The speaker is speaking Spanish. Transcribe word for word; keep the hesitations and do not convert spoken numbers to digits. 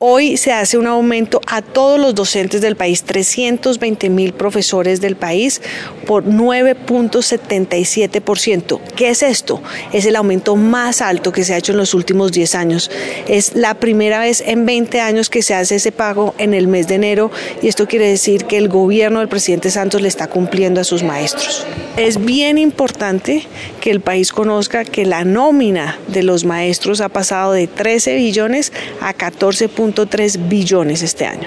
Hoy se hace un aumento a todos los docentes del país, trescientos veinte mil profesores del país por nueve punto setenta y siete por ciento. ¿Qué es esto? Es el aumento más alto que se ha hecho en los últimos diez años. Es la primera vez en veinte años que se hace ese pago en el mes de enero y esto quiere decir que el gobierno del presidente Santos le está cumpliendo a sus maestros. Es bien importante que el país conozca que la nómina de los maestros ha pasado de trece billones a catorce punto tres billones este año.